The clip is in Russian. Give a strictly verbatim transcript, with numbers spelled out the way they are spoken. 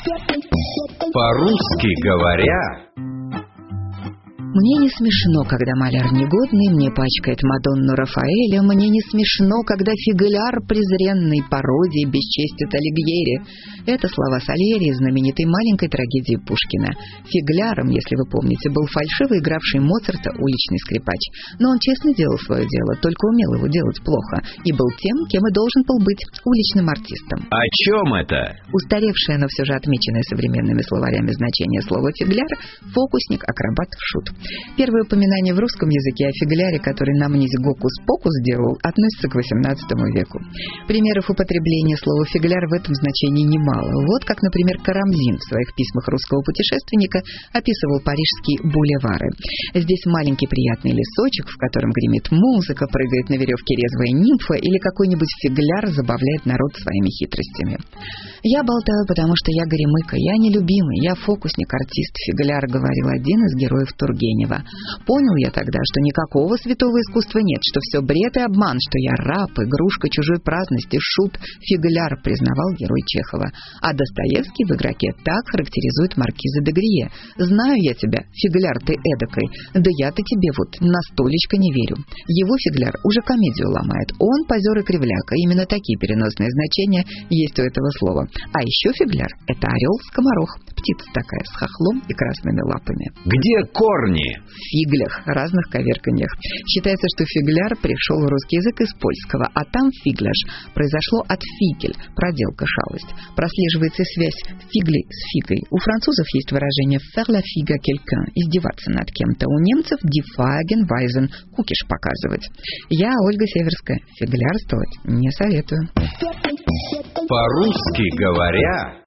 По-русски говоря... Мне не смешно, когда маляр негодный мне пачкает Мадонну Рафаэля, мне не смешно, когда фигляр презренный пародии бесчестит Алигьери. Это слова Сальери из знаменитой маленькой трагедии Пушкина. Фигляром, если вы помните, был фальшиво игравший Моцарта уличный скрипач. Но он честно делал свое дело, только умел его делать плохо, и был тем, кем и должен был быть, уличным артистом. О чем это? Устаревшее, но все же отмеченное современными словарями значение слова «фигляр» — фокусник, акробат, шут. Первое упоминание в русском языке о фигляре, который нам низ гокус-покус делал, относится к восемнадцатому веку. Примеров употребления слова «фигляр» в этом значении немало. Вот как, например, Карамзин в своих письмах русского путешественника описывал парижские бульвары. Здесь маленький приятный лесочек, в котором гремит музыка, прыгает на веревке резвая нимфа или какой-нибудь фигляр забавляет народ своими хитростями. «Я болтаю, потому что я горемыка, я нелюбимый, я фокусник, артист, фигляр», говорил один из героев Тургенева. Понял я тогда, что никакого святого искусства нет, что все бред и обман, что я раб, игрушка чужой праздности, шут, фигляр, признавал герой Чехова. А Достоевский в «Игроке» так характеризует маркиза де Грие. «Знаю я тебя, фигляр ты эдакой, да я-то тебе вот на столечко не верю». Его фигляр уже комедию ломает. Он позер и кривляка. Именно такие переносные значения есть у этого слова. А еще фигляр — это орел-скоморох, птица такая с хохлом и красными лапами. Где корни? В фиглях, разных коверканьях. Считается, что фигляр пришел в русский язык из польского, а там фигляш произошло от фигель, проделка, шалость. Прослеживается связь фигли с фигой. У французов есть выражение faire la figue à quelqu'un, издеваться над кем-то. У немцев die Fagen weisen, кукиш показывать. Я, Ольга Северская, фиглярствовать не советую. По-русски говоря...